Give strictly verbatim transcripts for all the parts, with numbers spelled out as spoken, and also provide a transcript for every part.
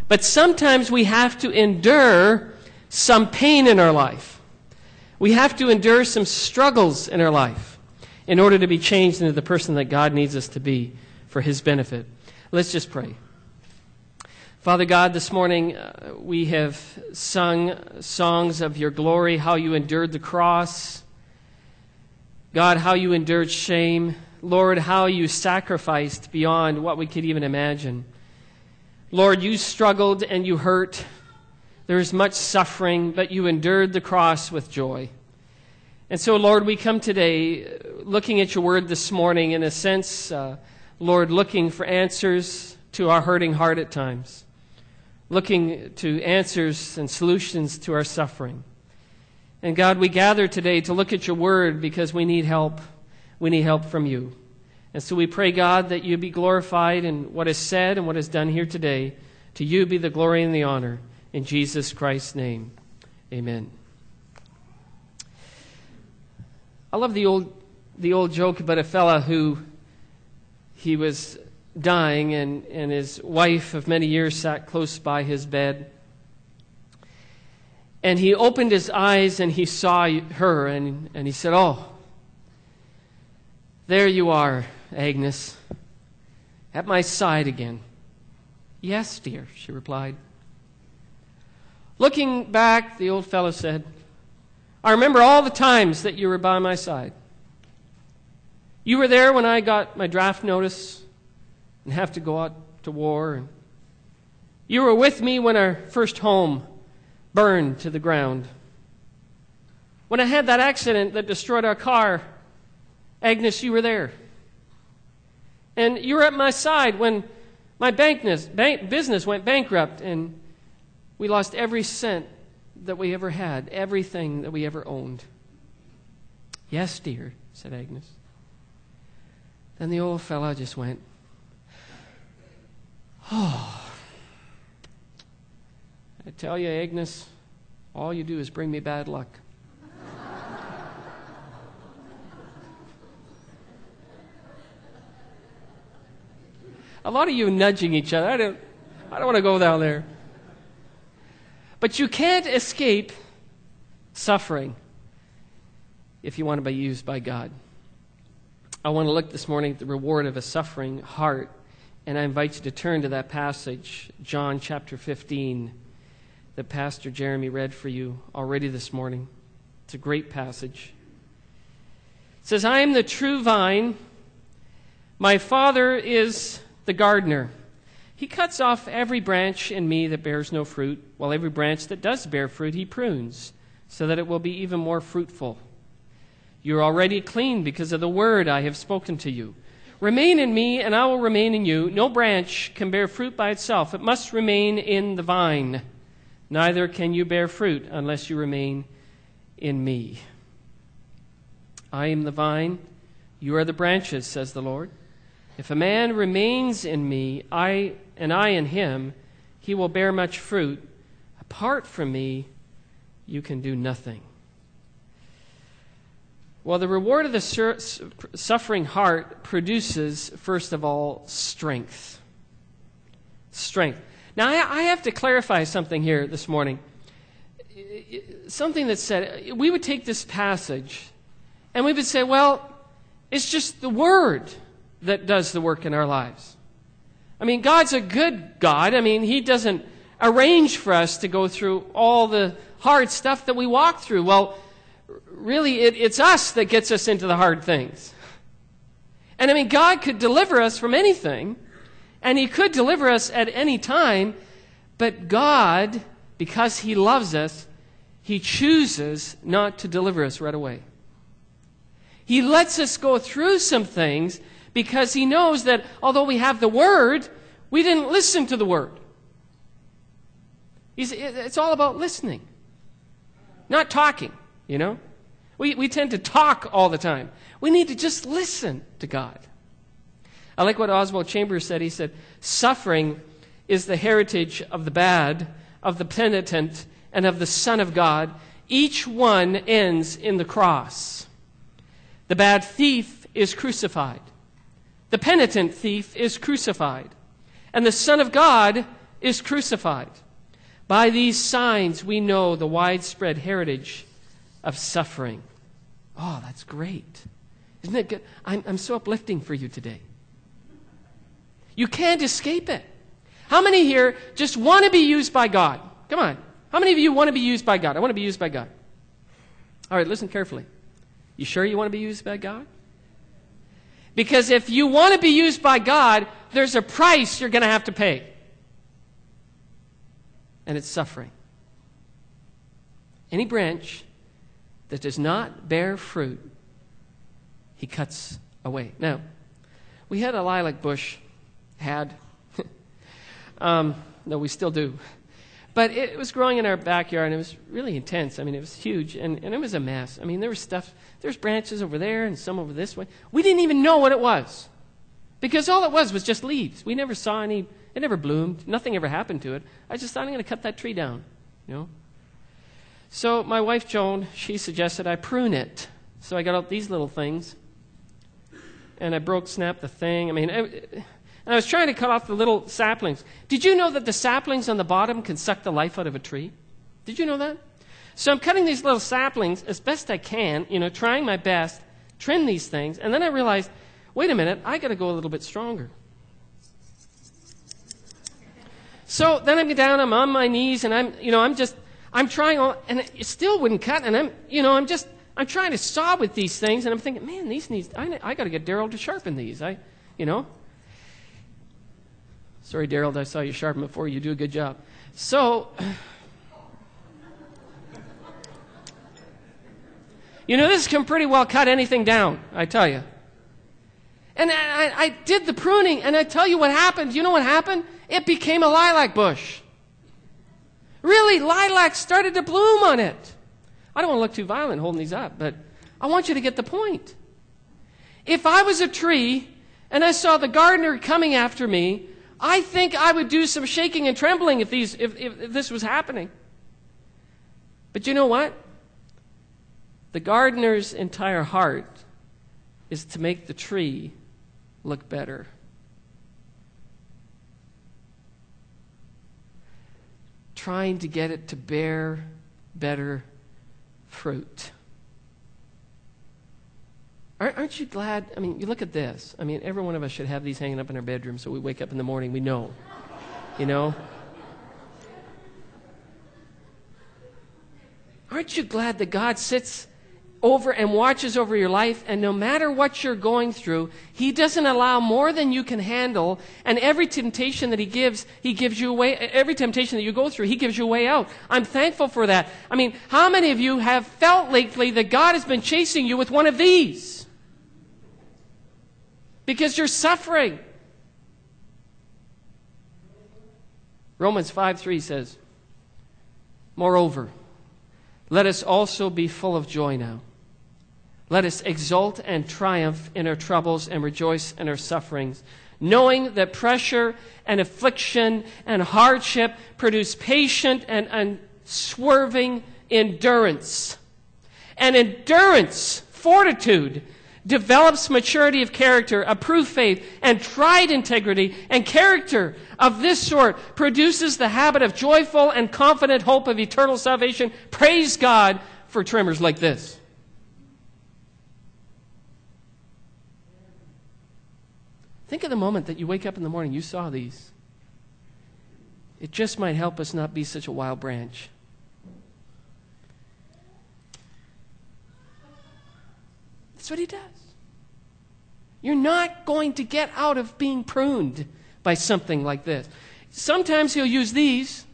But sometimes we have to endure some pain in our life. We have to endure some struggles in our life in order to be changed into the person that God needs us to be for His benefit. Let's just pray. Father God, this morning uh, we have sung songs of your glory, how you endured the cross. God, how you endured shame. Lord, how you sacrificed beyond what we could even imagine. Lord, you struggled and you hurt. There is much suffering, but you endured the cross with joy. And so, Lord, we come today looking at your word this morning in a sense, uh, Lord, looking for answers to our hurting heart at times. Looking to answers and solutions to our suffering. And God, we gather today to look at your word because we need help. We need help from you. And so we pray, God, that you be glorified in what is said and what is done here today. To you be the glory and the honor. In Jesus Christ's name, amen. I love the old the old joke about a fella who he was dying and, and his wife of many years sat close by his bed. And he opened his eyes and he saw her and, and he said, "Oh, there you are, Agnes, at my side again." "Yes, dear," she replied. Looking back, the old fellow said, "I remember all the times that you were by my side. You were there when I got my draft notice and have to go out to war. And you were with me when our first home burned to the ground. When I had that accident that destroyed our car, Agnes, you were there. And you were at my side when my bankness, bank, business went bankrupt and we lost every cent that we ever had, everything that we ever owned." "Yes, dear," said Agnes. Then the old fellow just went, "Oh, I tell you, Agnes, all you do is bring me bad luck." A lot of you nudging each other. I don't, I don't want to go down there. But you can't escape suffering if you want to be used by God. I want to look this morning at the reward of a suffering heart, and I invite you to turn to that passage, John chapter fifteen, that Pastor Jeremy read for you already this morning. It's a great passage. It says, "I am the true vine. My Father is the gardener. He cuts off every branch in me that bears no fruit, while every branch that does bear fruit he prunes, so that it will be even more fruitful. You are already clean because of the word I have spoken to you. Remain in me, and I will remain in you. No branch can bear fruit by itself. It must remain in the vine. Neither can you bear fruit unless you remain in me. I am the vine, you are the branches, says the Lord. If a man remains in me, I and I in him, he will bear much fruit. Apart from me, you can do nothing." Well, the reward of the sur- suffering heart produces, first of all, strength. Strength. Now, I, I have to clarify something here this morning. Something that said, we would take this passage and we would say, well, it's just the Word that does the work in our lives. I mean, God's a good God. I mean, He doesn't arrange for us to go through all the hard stuff that we walk through. Well, really, it, it's us that gets us into the hard things. And I mean, God could deliver us from anything, and He could deliver us at any time, but God, because He loves us, He chooses not to deliver us right away. He lets us go through some things because He knows that although we have the Word, we didn't listen to the Word. He's, it's all about listening, not talking, you know. We, we tend to talk all the time. We need to just listen to God. I like what Oswald Chambers said. He said, suffering is the heritage of the bad, of the penitent, and of the Son of God. Each one ends in the cross. The bad thief is crucified. The penitent thief is crucified. And the Son of God is crucified. By these signs we know the widespread heritage of suffering. Oh, that's great. Isn't it good? I'm, I'm so uplifting for you today. You can't escape it. How many here just want to be used by God? Come on. How many of you want to be used by God? I want to be used by God. All right, listen carefully. You sure you want to be used by God? Because if you want to be used by God, there's a price you're going to have to pay. And it's suffering. Any branch that does not bear fruit, he cuts away. Now, we had a lilac bush, had, um, no, we still do. But it was growing in our backyard, and it was really intense. I mean, it was huge, and, and it was a mess. I mean, there was stuff, there's branches over there and some over this way. We didn't even know what it was, because all it was was just leaves. We never saw any, it never bloomed. Nothing ever happened to it. I just thought, I'm going to cut that tree down, you know. So my wife, Joan, she suggested I prune it. So I got out these little things, and I broke, snapped the thing. I mean, it, and I was trying to cut off the little saplings. Did you know that the saplings on the bottom can suck the life out of a tree? Did you know that? So I'm cutting these little saplings as best I can, you know, trying my best, trim these things, and then I realized, wait a minute, I got to go a little bit stronger. So then I'm down, I'm on my knees, and I'm, you know, I'm just, I'm trying, all, and it still wouldn't cut, and I'm, you know, I'm just, I'm trying to saw with these things, and I'm thinking, man, these needs, I, I got to get Daryl to sharpen these, I, you know. Sorry, Daryl, I saw you sharpen before. You do a good job. So, you know, this can pretty well cut anything down, I tell you. And I, I did the pruning, and I tell you what happened. You know what happened? It became a lilac bush. Really, lilac started to bloom on it. I don't want to look too violent holding these up, but I want you to get the point. If I was a tree and I saw the gardener coming after me, I think I would do some shaking and trembling if these if, if, if this was happening. But you know what? The gardener's entire heart is to make the tree look better. Trying to get it to bear better fruit. Aren't you glad? I mean, you look at this. I mean, every one of us should have these hanging up in our bedroom so we wake up in the morning, we know. You know? Aren't you glad that God sits over and watches over your life, and no matter what you're going through, He doesn't allow more than you can handle, and every temptation that He gives, He gives you a way, every temptation that you go through, He gives you a way out. I'm thankful for that. I mean, how many of you have felt lately that God has been chasing you with one of these? Because you're suffering. Romans five three says, moreover, let us also be full of joy now. Let us exult and triumph in our troubles and rejoice in our sufferings, knowing that pressure and affliction and hardship produce patient and unswerving endurance. And endurance, fortitude, develops maturity of character, approved faith, and tried integrity, and character of this sort produces the habit of joyful and confident hope of eternal salvation. Praise God for trimmers like this. Think of the moment that you wake up in the morning, you saw these. It just might help us not be such a wild branch. That's what He does. You're not going to get out of being pruned by something like this. Sometimes He'll use these,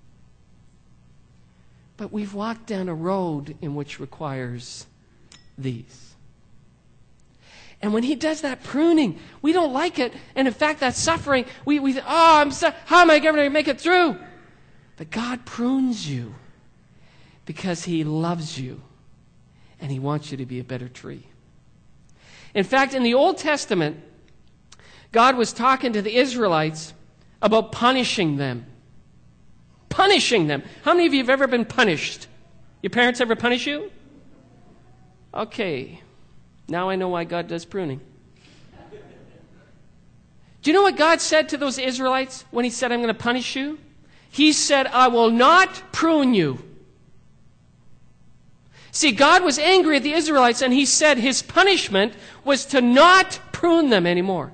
but we've walked down a road in which requires these. And when He does that pruning, we don't like it. And in fact, that suffering, we, we oh, I'm so, how am I going to make it through? But God prunes you because He loves you and He wants you to be a better tree. In fact, in the Old Testament, God was talking to the Israelites about punishing them. Punishing them. How many of you have ever been punished? Your parents ever punish you? Okay. Now I know why God does pruning. Do you know what God said to those Israelites when He said, I'm going to punish you? He said, I will not prune you. See, God was angry at the Israelites, and he said his punishment was to not prune them anymore.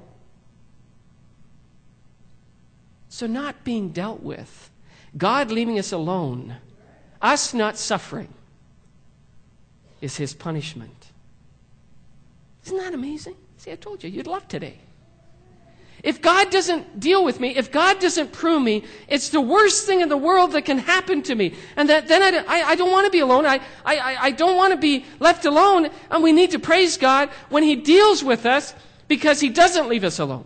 So not being dealt with, God leaving us alone, us not suffering, is his punishment. Isn't that amazing? See, I told you, you'd love today. If God doesn't deal with me, if God doesn't prune me, it's the worst thing in the world that can happen to me. And that, then I, I, I don't want to be alone. I, I, I don't want to be left alone. And we need to praise God when he deals with us, because he doesn't leave us alone.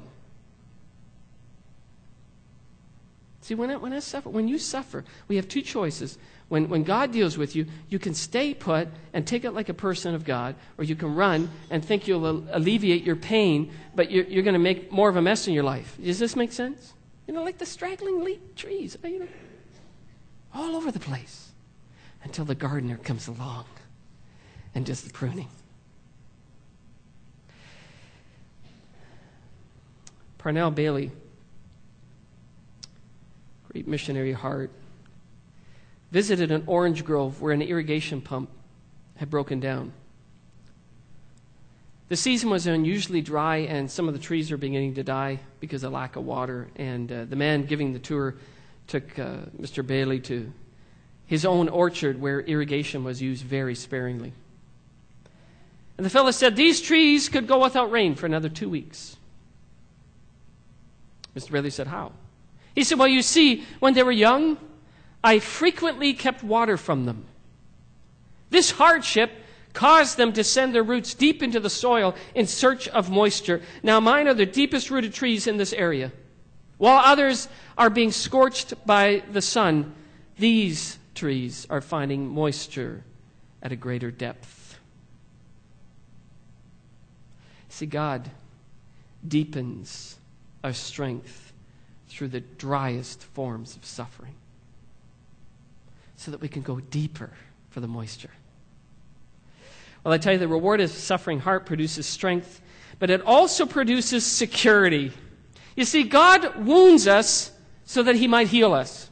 See, when I, when I suffer, when you suffer, we have two choices. When, when God deals with you, you can stay put and take it like a person of God, or you can run and think you'll alleviate your pain, but you're, you're going to make more of a mess in your life. Does this make sense? You know, like the straggling leaf trees, you know, all over the place, until the gardener comes along and does the pruning. Parnell Bailey, great missionary heart, visited an orange grove where an irrigation pump had broken down. The season was unusually dry, and some of the trees were beginning to die because of lack of water. And uh, the man giving the tour took uh, Mister Bailey to his own orchard where irrigation was used very sparingly. And the fellow said, these trees could go without rain for another two weeks. Mister Bailey said, how? He said, well, you see, when they were young, I frequently kept water from them. This hardship caused them to send their roots deep into the soil in search of moisture. Now mine are the deepest rooted trees in this area. While others are being scorched by the sun, these trees are finding moisture at a greater depth. See, God deepens our strength through the driest forms of suffering, so that we can go deeper for the moisture. Well, I tell you, the reward of suffering heart produces strength, but it also produces security. You see, God wounds us so that he might heal us.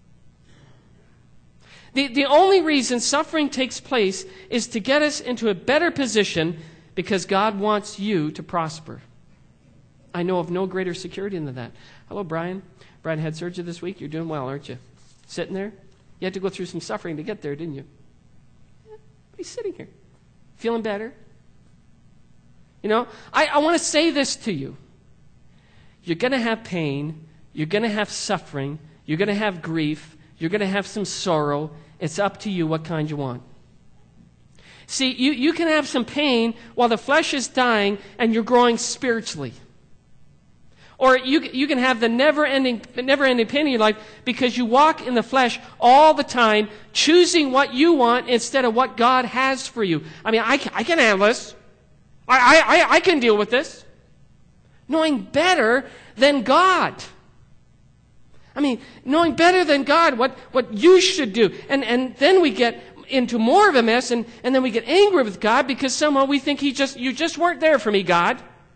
The, the only reason suffering takes place is to get us into a better position, because God wants you to prosper. I know of no greater security than that. Hello, Brian. Brian had surgery this week. You're doing well, aren't you? Sitting there? You had to go through some suffering to get there, didn't you? Yeah, he's sitting here. Feeling better? You know, I, I want to say this to you. You're going to have pain. You're going to have suffering. You're going to have grief. You're going to have some sorrow. It's up to you what kind you want. See, you, you can have some pain while the flesh is dying and you're growing spiritually. Or you, you can have the never-ending, never-ending pain in your life because you walk in the flesh all the time, choosing what you want instead of what God has for you. I mean, I, I can handle this. I, I, I can deal with this. Knowing better than God. I mean, knowing better than God what, what you should do. And, and then we get into more of a mess, and, and then we get angry with God because somehow we think he just you just weren't there for me, God.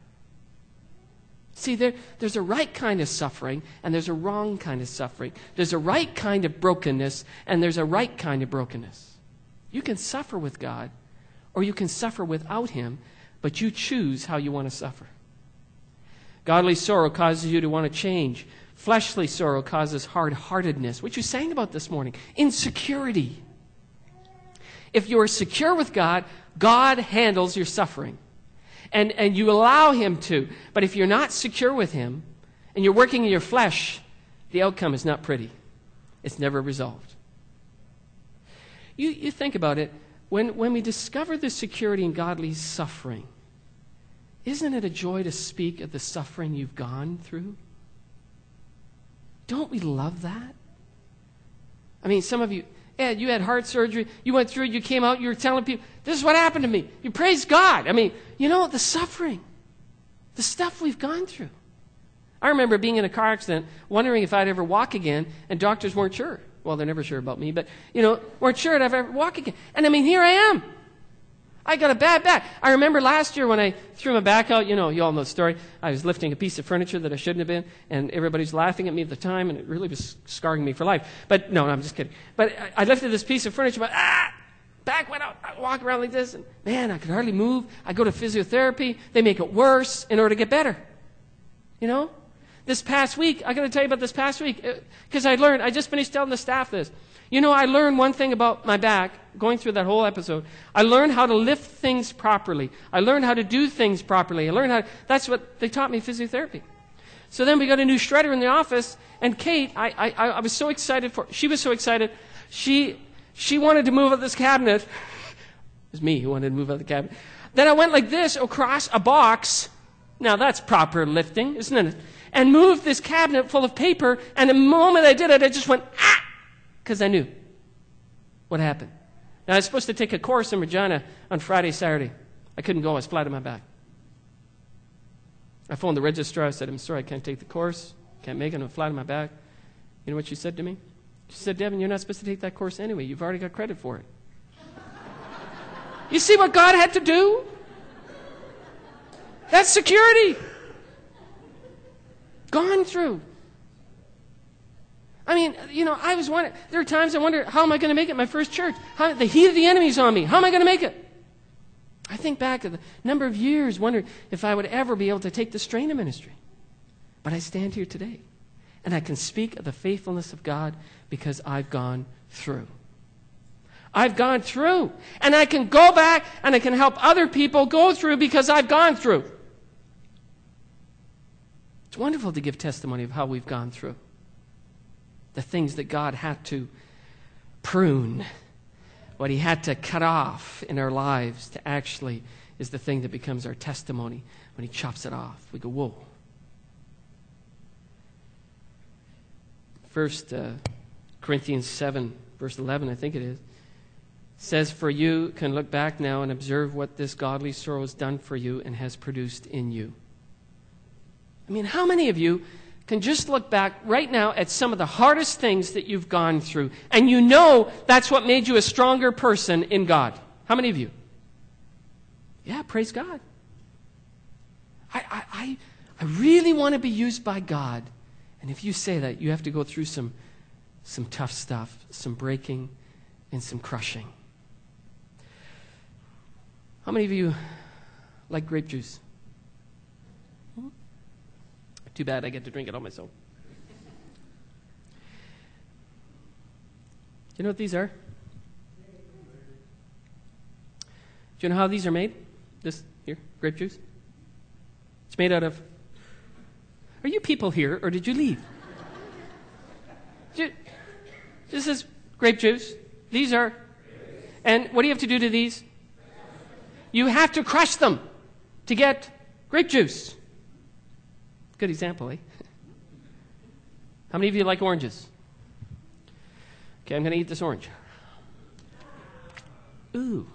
See, there, there's a right kind of suffering, and there's a wrong kind of suffering. There's a right kind of brokenness, and there's a right kind of brokenness. You can suffer with God, or you can suffer without him, but you choose how you want to suffer. Godly sorrow causes you to want to change. Fleshly sorrow causes hard-heartedness, which you sang about this morning. Insecurity. If you are secure with God, God handles your suffering. And, and you allow him to. But if you're not secure with him, and you're working in your flesh, the outcome is not pretty. It's never resolved. You, you think about it. When, when we discover the security in godly suffering, isn't it a joy to speak of the suffering you've gone through? Don't we love that? I mean, some of you, Ed, you had heart surgery, you went through it, you came out, you were telling people, this is what happened to me. You praise God. I mean, you know, the suffering, the stuff we've gone through. I remember being in a car accident, wondering if I'd ever walk again, and doctors weren't sure. Well, they're never sure about me, but, you know, weren't sure if I'd ever walk again. And I mean, here I am. I got a bad back. I remember last year when I threw my back out, you know, you all know the story. I was lifting a piece of furniture that I shouldn't have been, and everybody's laughing at me at the time, and it really was scarring me for life. But no, no I'm just kidding. But I, I lifted this piece of furniture, but ah, back went out. I walk around like this, and man, I could hardly move. I go to physiotherapy. They make it worse in order to get better. You know? This past week, I got to tell you about this past week, because I learned, I just finished telling the staff this. You know, I learned one thing about my back, going through that whole episode. I learned how to lift things properly. I learned how to do things properly. I learned how to, that's what they taught me, physiotherapy. So then we got a new shredder in the office, and Kate, I, I, I was so excited for, she was so excited, she, she wanted to move out this cabinet. It was me who wanted to move out the cabinet. Then I went like this across a box. Now that's proper lifting, isn't it? And moved this cabinet full of paper, and the moment I did it, I just went, ah! Because I knew what happened. Now, I was supposed to take a course in Regina on Friday, Saturday. I couldn't go. I was flat on my back. I phoned the registrar. I said, I'm sorry, I can't take the course. Can't make it. I'm flat on my back. You know what she said to me? She said, Devin, you're not supposed to take that course anyway. You've already got credit for it. You see what God had to do? That's security. Gone through. I mean, you know, I was wondering, there are times I wonder, how am I going to make it my first church? How, the heat of the enemy's on me. How am I going to make it? I think back to the number of years wondering if I would ever be able to take the strain of ministry. But I stand here today, and I can speak of the faithfulness of God because I've gone through. I've gone through. And I can go back and I can help other people go through because I've gone through. It's wonderful to give testimony of how we've gone through. The things that God had to prune, what he had to cut off in our lives to actually is the thing that becomes our testimony. When he chops it off, we go, whoa. First uh, Corinthians seven, verse eleven, I think it is, says, for you can look back now and observe what this godly sorrow has done for you and has produced in you. I mean, how many of you can just look back right now at some of the hardest things that you've gone through, and you know that's what made you a stronger person in God? How many of you? Yeah, praise God. I, I, I, I really want to be used by God. And if you say that, you have to go through some, some tough stuff, some breaking and some crushing. How many of you like grape juice? Too bad I get to drink it all myself. Do you know what these are? Do you know how these are made? This here, grape juice? It's made out of... Are you people here, or did you leave? You, this is grape juice. These are... And what do you have to do to these? You have to crush them to get grape juice. Good example, eh? How many of you like oranges? Okay, I'm going to eat this orange. Ooh.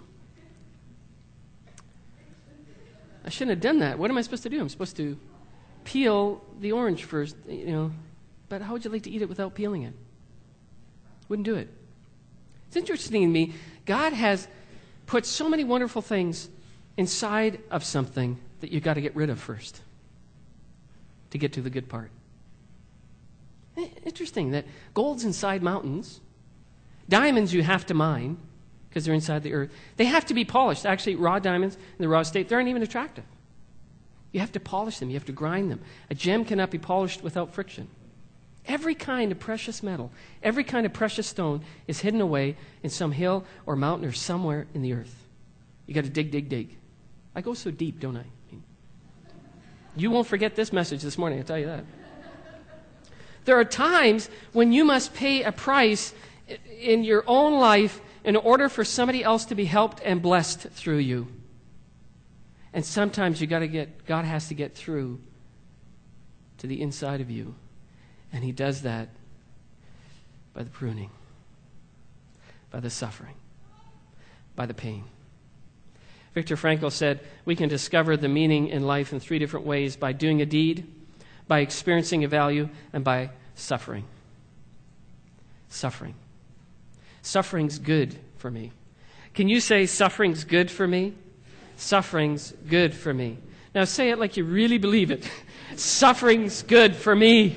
I shouldn't have done that. What am I supposed to do? I'm supposed to peel the orange first, you know. But how would you like to eat it without peeling it? Wouldn't do it. It's interesting to me. God has put so many wonderful things inside of something that you've got to get rid of first to get to the good part. Interesting that gold's inside mountains. Diamonds you have to mine because they're inside the earth. They have to be polished. Actually, raw diamonds in the raw state, they aren't even attractive. You have to polish them. You have to grind them. A gem cannot be polished without friction. Every kind of precious metal, every kind of precious stone is hidden away in some hill or mountain or somewhere in the earth. You got to dig, dig, dig. I go so deep, don't I? You won't forget this message this morning, I'll tell you that. There are times when you must pay a price in your own life in order for somebody else to be helped and blessed through you. And sometimes you got to get, God has to get through to the inside of you. And he does that by the pruning, by the suffering, by the pain. Viktor Frankl said, we can discover the meaning in life in three different ways: by doing a deed, by experiencing a value, and by suffering. Suffering. Suffering's good for me. Can you say, suffering's good for me? Suffering's good for me. Now say it like you really believe it. Suffering's good for me.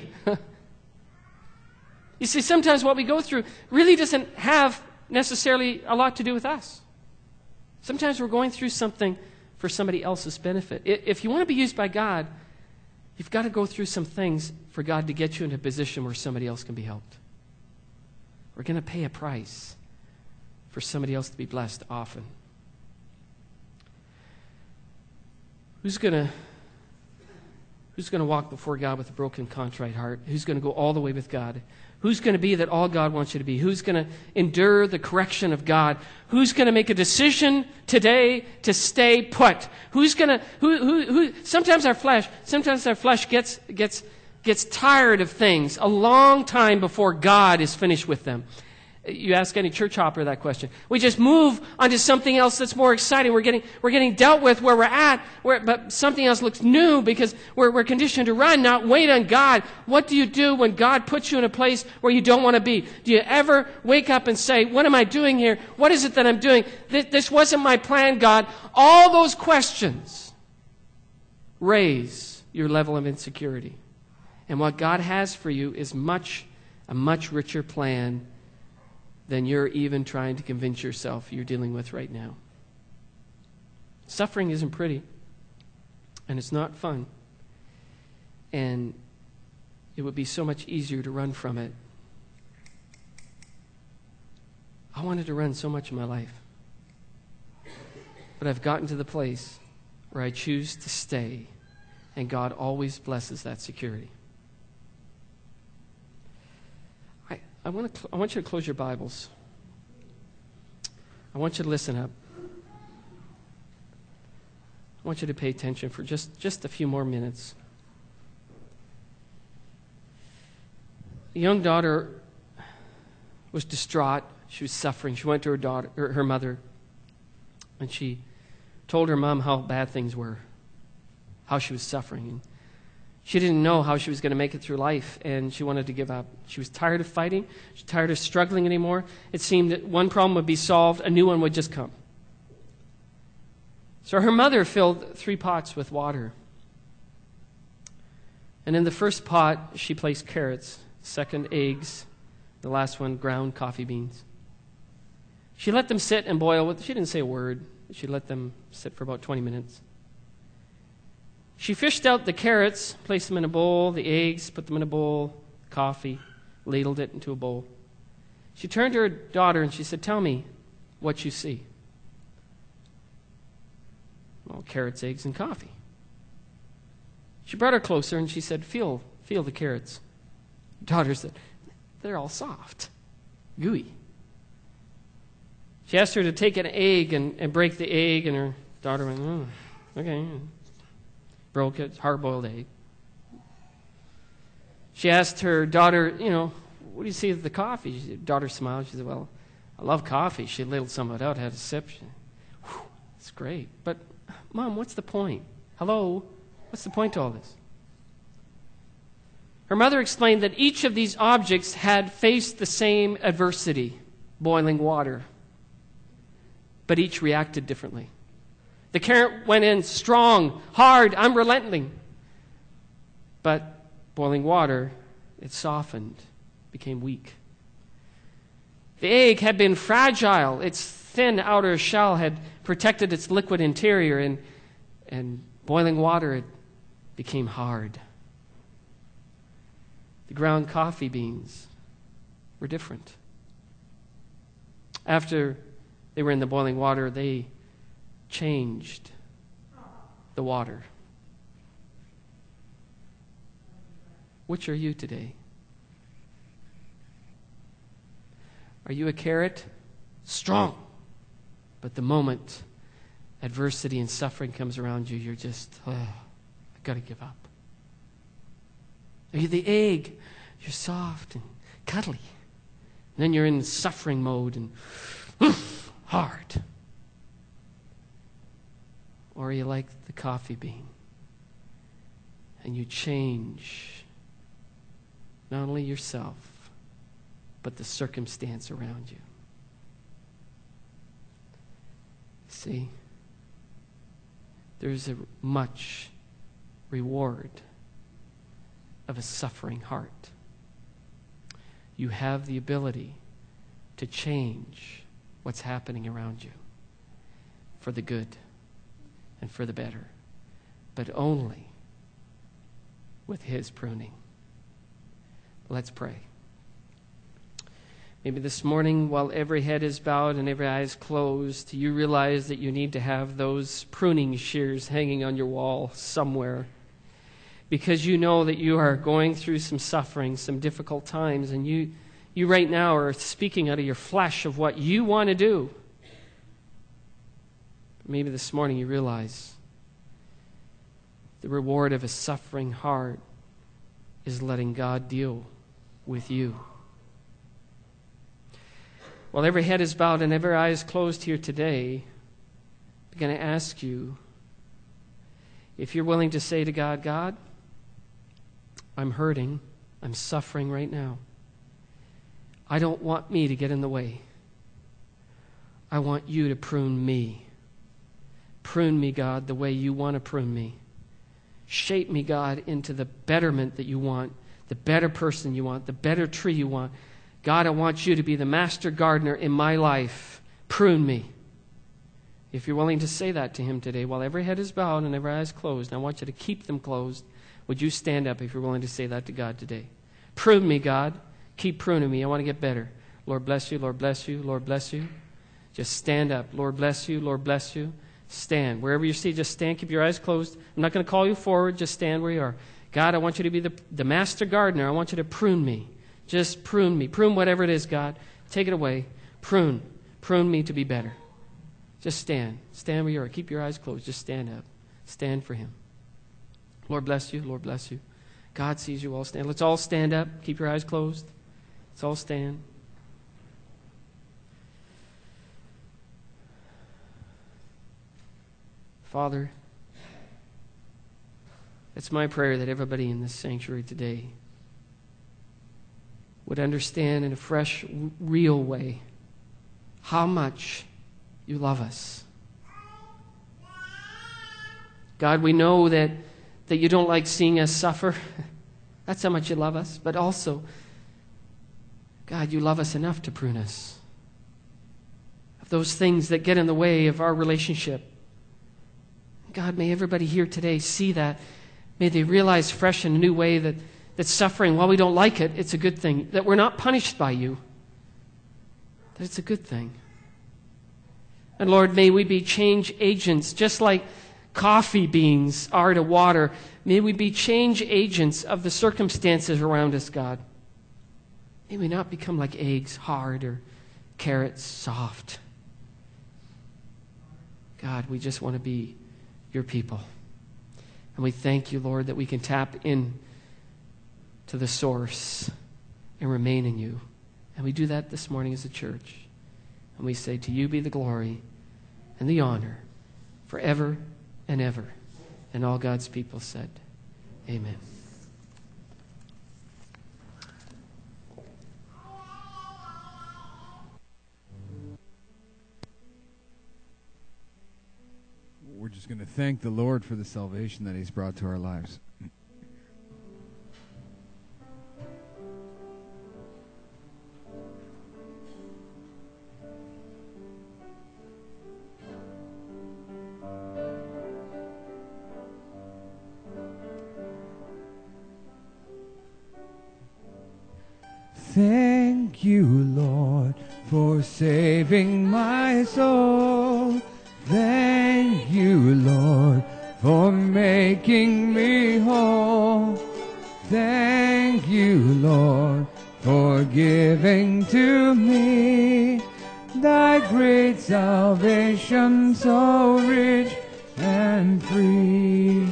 You see, sometimes what we go through really doesn't have necessarily a lot to do with us. Sometimes we're going through something for somebody else's benefit. If you want to be used by God, you've got to go through some things for God to get you into a position where somebody else can be helped. We're going to pay a price for somebody else to be blessed often. Who's going to who's going to walk before God with a broken, contrite heart? Who's going to go all the way with God? Who's going to be that all God wants you to be? Who's going to endure the correction of God? Who's going to make a decision today to stay put? Who's going to who who who sometimes our flesh, sometimes our flesh gets gets gets tired of things a long time before God is finished with them. You ask any church hopper that question. We just move onto something else that's more exciting. We're getting we're getting dealt with where we're at, where, but something else looks new because we're, we're conditioned to run, not wait on God. What do you do when God puts you in a place where you don't want to be? Do you ever wake up and say, what am I doing here? What is it that I'm doing? This, this wasn't my plan, God. All those questions raise your level of insecurity. And what God has for you is much, a much richer plan than you're even trying to convince yourself you're dealing with right now. Suffering isn't pretty, and it's not fun, and it would be so much easier to run from it. I wanted to run so much in my life, but I've gotten to the place where I choose to stay, and God always blesses that security. I want, to cl- I want you to close your Bibles. I want you to listen up. I want you to pay attention for just, just a few more minutes. The young daughter was distraught. She was suffering. She went to her daughter, her, her mother, and she told her mom how bad things were, how she was suffering. And she didn't know how she was going to make it through life, and she wanted to give up. She was tired of fighting. She was tired of struggling anymore. It seemed that one problem would be solved, a new one would just come. So her mother filled three pots with water. And in the first pot, she placed carrots, second eggs, the last one ground coffee beans. She let them sit and boil. With, she didn't say a word. She let them sit for about twenty minutes. She fished out the carrots, placed them in a bowl, the eggs, put them in a bowl, coffee, ladled it into a bowl. She turned to her daughter and she said, tell me what you see. Well, carrots, eggs, and coffee. She brought her closer and she said, feel, feel the carrots. Daughter said, they're all soft, gooey. She asked her to take an egg and, and break the egg, and her daughter went, oh, okay. Broke it, hard-boiled egg. She asked her daughter, you know, what do you see of the coffee? She, daughter smiled. She said, well, I love coffee. She ladled some of it out, had a sip. She, Whew, it's great. But, Mom, what's the point? Hello? What's the point to all this? Her mother explained that each of these objects had faced the same adversity, boiling water, but each reacted differently. The carrot went in strong, hard, unrelenting. But boiling water, it softened, became weak. The egg had been fragile. Its thin outer shell had protected its liquid interior, and, and boiling water, it became hard. The ground coffee beans were different. After they were in the boiling water, they changed the water. Which are you today? Are you a carrot? Strong. But the moment adversity and suffering comes around you, you're just, oh, I've got to give up. Are you the egg? You're soft and cuddly. And then you're in suffering mode and oof, hard. Or are you like the coffee bean? And you change not only yourself, but the circumstance around you. See, there's a much reward of a suffering heart. You have the ability to change what's happening around you for the good and for the better, but only with His pruning. Let's pray. Maybe this morning, while every head is bowed and every eye is closed, you realize that you need to have those pruning shears hanging on your wall somewhere, because you know that you are going through some suffering, some difficult times, and you, you right now are speaking out of your flesh of what you want to do. Maybe this morning you realize the reward of a suffering heart is letting God deal with you. While every head is bowed and every eye is closed here today, I'm going to ask you if you're willing to say to God, God, I'm hurting, I'm suffering right now. I don't want me to get in the way. I want you to prune me. Prune me, God, the way you want to prune me. Shape me, God, into the betterment that you want, the better person you want, the better tree you want. God, I want you to be the master gardener in my life. Prune me. If you're willing to say that to Him today, while every head is bowed and every eye is closed, and I want you to keep them closed, would you stand up if you're willing to say that to God today? Prune me, God. Keep pruning me. I want to get better. Lord bless you, Lord bless you, Lord bless you. Just stand up. Lord bless you, Lord bless you. Stand. Wherever you see, just stand. Keep your eyes closed. I'm not going to call you forward. Just stand where you are. God, I want you to be the, the master gardener. I want you to prune me. Just prune me. Prune whatever it is, God. Take it away. Prune. Prune me to be better. Just stand. Stand where you are. Keep your eyes closed. Just stand up. Stand for Him. Lord bless you. Lord bless you. God sees you all. Stand. Let's all stand up. Keep your eyes closed. Let's all stand. Father, it's my prayer that everybody in this sanctuary today would understand in a fresh, real way how much you love us. God, we know that, that you don't like seeing us suffer. That's how much you love us. But also, God, you love us enough to prune us of those things that get in the way of our relationship. God, may everybody here today see that. May they realize fresh in a new way that, that suffering, while we don't like it, it's a good thing. That we're not punished by you. That it's a good thing. And Lord, may we be change agents, just like coffee beans are to water. May we be change agents of the circumstances around us, God. May we not become like eggs, hard, or carrots, soft. God, we just want to be your people. And we thank you, Lord, that we can tap in to the source and remain in you. And we do that this morning as a church. And we say, to you be the glory and the honor forever and ever. And all God's people said, amen. We're just going to thank the Lord for the salvation that He's brought to our lives. Thank you, Lord, for saving my soul. Thank you, Lord, for making me whole. Thank you, Lord, for giving to me thy great salvation, so rich and free.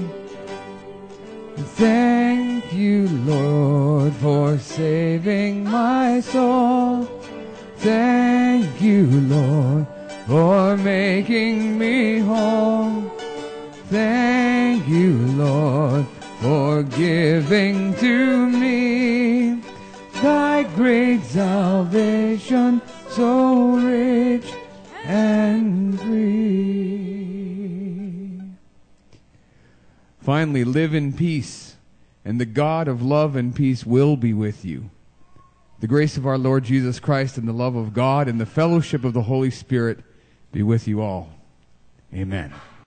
Thank you, Lord, for saving my soul. Thank you, Lord, for making me whole. Thank you, Lord, for giving to me thy great salvation, so rich and free. Finally, live in peace, and the God of love and peace will be with you. The grace of our Lord Jesus Christ and the love of God and the fellowship of the Holy Spirit be with you all. Amen.